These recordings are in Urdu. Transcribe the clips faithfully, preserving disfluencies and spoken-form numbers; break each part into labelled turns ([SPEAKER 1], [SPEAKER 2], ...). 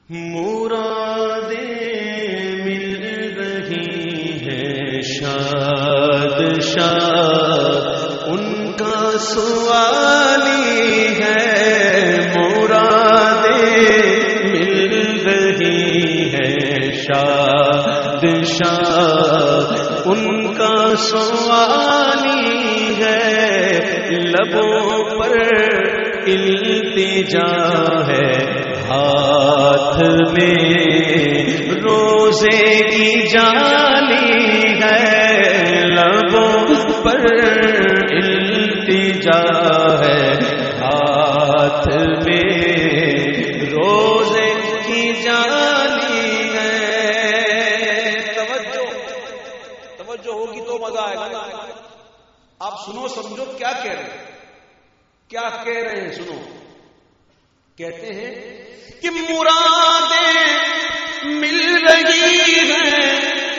[SPEAKER 1] مرادیں مل رہی ہیں شاد شاد ان کا سوالی ہے، مرادیں مل رہی ہیں شاد شاد ان کا سوالی ہے، لبوں پر التجا ہے، ہاتھ میں روزے کی جالی ہے، لبوں پر التجا ہے، ہاتھ میں روزے کی جالی ہے۔
[SPEAKER 2] توجہ توجہ ہوگی تو مزہ آئے گا۔ آپ سنو سمجھو کیا کہہ رہے ہیں، کیا کہہ رہے ہیں، سنو۔ کہتے ہیں کہ مرادیں مل رہی ہیں،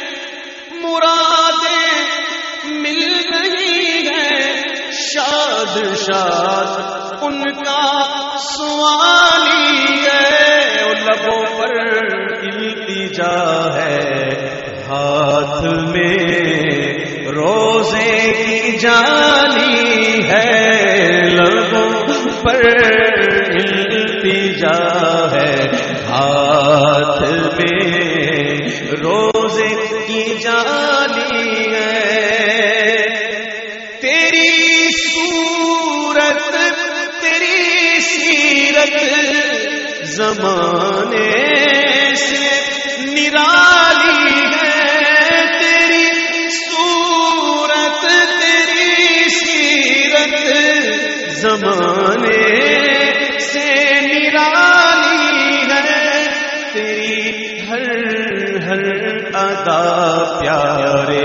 [SPEAKER 2] مرادیں مل رہی ہیں، شاد شاد ان کا سوالی ہے، لبوں پر التجا ہے،
[SPEAKER 1] ہاتھ میں روزے کی جالی ہے، لبوں پر التجا ہے، ہاتھ میں روزے کی جالی ہے۔ تیری صورت تیری سیرت زمانے سے نرالی ہے، تیری صورت تیری سیرت زمانے سے نرالی ہے، تیری ہر ہر ادا پیارے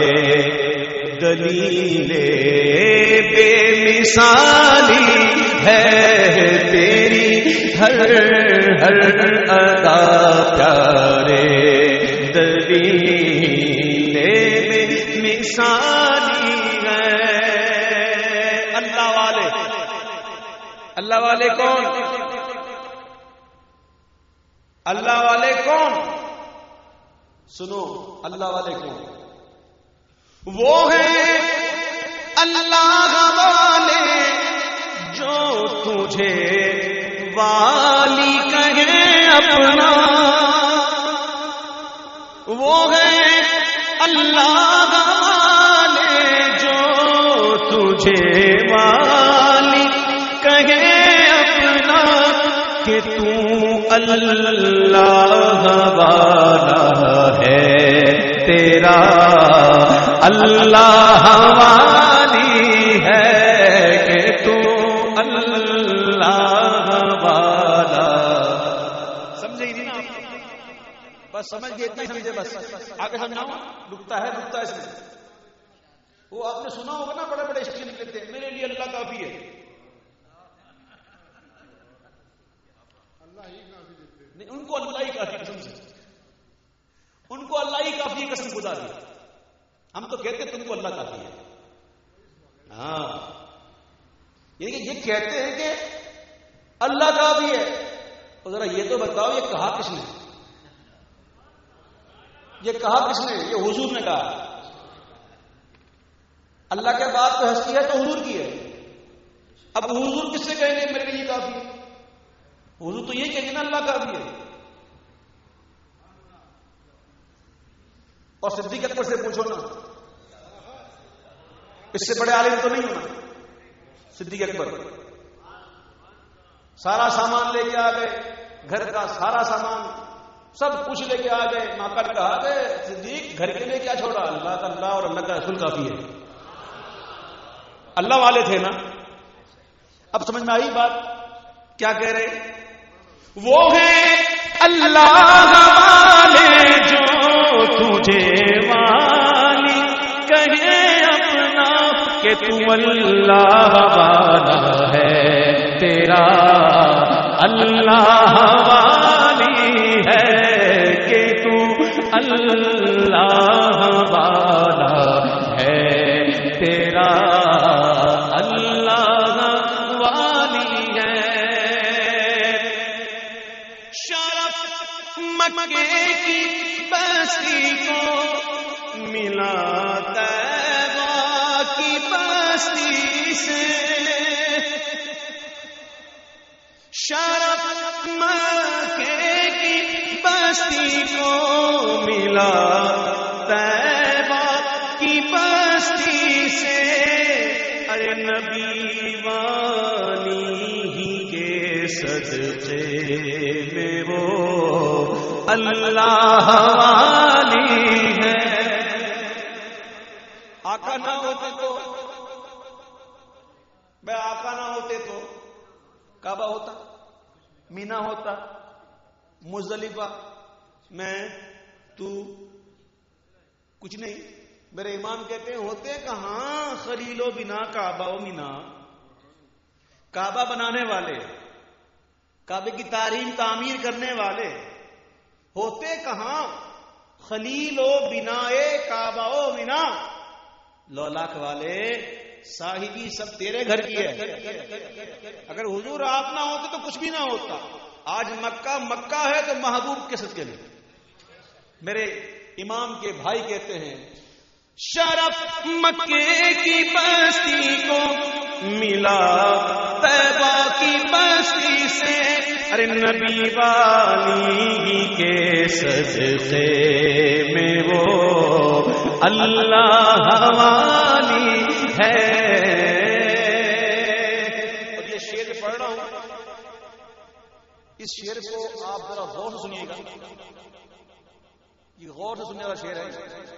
[SPEAKER 1] دلیلے بے مثالی ہے، تیری ہر ہر ادا پیارے دلیلے بے مثالی ہے۔
[SPEAKER 2] اللہ والے اللہ والے کون؟ اللہ والے کون؟ سنو، اللہ والے کون؟ وہ ہیں اللہ والے جو تجھے والی کہیں اپنا، وہ ہیں اللہ والے جو تجھے والی کہیں اپنا، کہ تو اللہ والا ہے، تیرا اللہ والی ہے، کہ تو اللہ والا۔ سمجھے گی نا؟ بس سمجھ گئے، اتنا سمجھے، بس آگے سمجھاؤں، رکتا ہے رکتا ہے اس میں۔ وہ آپ نے سنا ہوگا نا، بڑے بڑے اسٹیل لکھتے ہیں میرے لیے اللہ کافی ہے، نہیں ان کو اللہ ہی کافی، قسم سے ان کو اللہ ہی کافی، قسم خدا دی۔ ہم تو کہتے ہیں تم کو اللہ کافی ہے، ہاں، یعنی کہ یہ کہتے ہیں کہ اللہ کافی ہے۔ اور ذرا یہ تو بتاؤ، یہ کہا کس نے؟ یہ کہا کس نے؟ یہ حضور نے کہا۔ اللہ کے بعد تو ہستی ہے تو حضور کی ہے۔ اب حضور کس سے کہیں گے میرے لیے کافی ہے؟ حضور تو یہ کہیں گے نا اللہ کافی ہے۔ اور صدیق اکبر سے پوچھو نا، اس سے بڑے عالم تو نہیں ہونا۔ صدیق اکبر سارا سامان لے کے آ گئے، گھر کا سارا سامان سب کچھ لے کے آ گئے۔ ماں پر کہا کہ صدیق گھر کے لیے کیا چھوڑا؟ اللہ کا اللہ اور اللہ کا رسول کافی ہے۔ اللہ والے تھے نا۔ اب سمجھ میں آئی بات؟ کیا کہہ رہے؟ وہ ہیں اللہ والے جو تجھے والی کہے اپنا، کہ تو اللہ والا ہے، تیرا اللہ والی ہے، کہ تو اللہ والا ہے، تیرا اللہ والی ہے۔ شرف
[SPEAKER 1] مکے کی بستی کو ملا طیبہ کی بستی سے، شرف مکے کی بستی کو ملا طیبہ کی بستی سے، ارے نبی والی ہی کے صدقے میں وہ اللہ والی ہے۔
[SPEAKER 2] آقا نہ ہوتے تو بے آقا نہ ہوتے تو کعبہ ہوتا، مینا ہوتا، مزدلفہ، میں تو کچھ نہیں۔ میرے امام کہتے ہیں ہوتے کہاں خلیل و بنا کعبہ و مینا، کعبہ بنانے والے، کعبے کی تعلیم تعمیر کرنے والے ہوتے کہاں خلیل و بنا کعبہ و مینا، لولاک والے صاحبی سب تیرے گھر کی ہے۔ اگر حضور آپ نہ ہوتے تو کچھ بھی نہ ہوتا۔ آج مکہ مکہ ہے تو محبوب کے صدقے میں۔ میرے امام کے بھائی کہتے ہیں
[SPEAKER 1] شرف مکے کی بستی کو ملا طیبہ کی بستی سے، ارے نبی والی کے صدقے میں وہ اللہ والی ہے۔
[SPEAKER 2] اور یہ شعر پڑھ رہا ہوں، اس شعر کو آپ ذرا غور سے سنیے گا، یہ غور سے سننے والا شعر ہے۔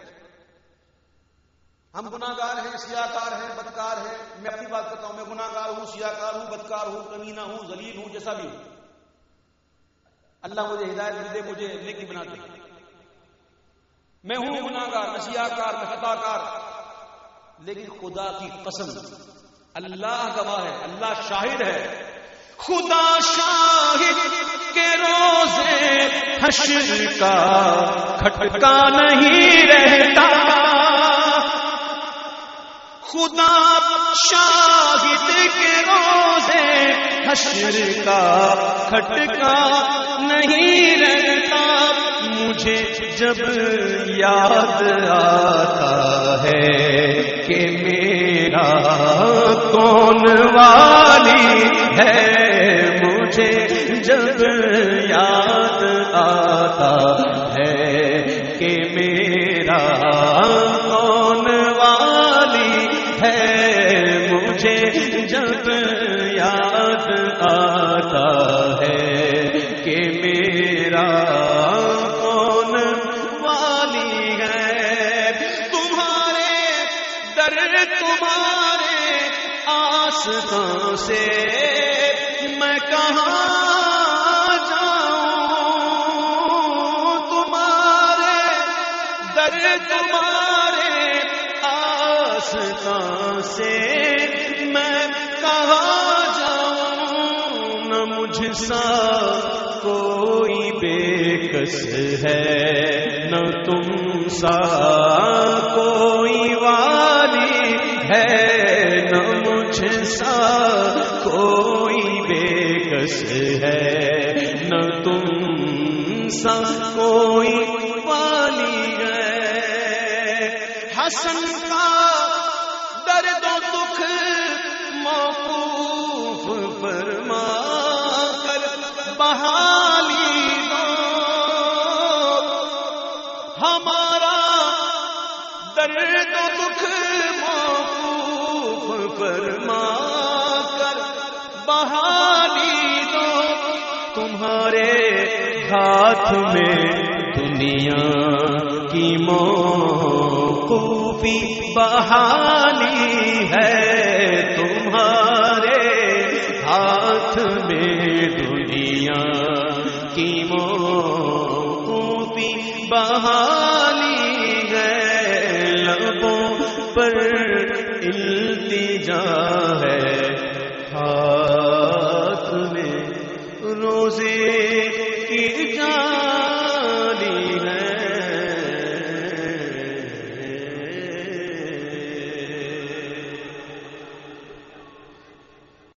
[SPEAKER 2] ہم گناہگار ہیں، سیاہکار ہیں، بدکار ہیں۔ میں اپنی بات کرتا ہوں، میں گناہگار ہوں، سیاہکار ہوں، بدکار ہوں، کمینہ ہوں، ذلیل ہوں، جیسا بھی ہوں۔ اللہ مجھے ہدایت دے، مجھے نیکی بنا دے۔ میں ہوں گناہگار، میں سیاہکار، میں خطاکار، لیکن خدا کی قسم اللہ گواہ ہے، اللہ شاہد ہے،
[SPEAKER 1] خدا شاہد کے روزے حشر کا کھٹکا نہیں رہتا، خدا شاہد کے روزے حشر کا کھٹکا نہیں رہتا، مجھے جب یاد آتا ہے کہ میرا کون والی ہے، مجھے جب یاد آتا ہے کہ میرا کون والی ہے، مجھے جب یاد آتا ہے کہ میرا کون والی ہے۔ تمہارے در تمہارے آستان سے میں کہاں جاؤں، تمہارے در تمہارے آستان سے میں کہاں جاؤں، نہ مجھ سا کوئی بے کس ہے، نہ تم سا کوئی والی ہے، نہ مجھ سا کوئی بے کس ہے، نہ تم سا کوئی والی ہے۔ حسن کا درد و دکھ موقوف فرما کر بحالی دو، ہمارا درد و دکھ موقوف فرما کر بحالی دو، تمہارے ہاتھ میں دنیا کی موقوفی بحالی ہے، تمہارے ہاتھ میں دنیا کی موقوفی بحالی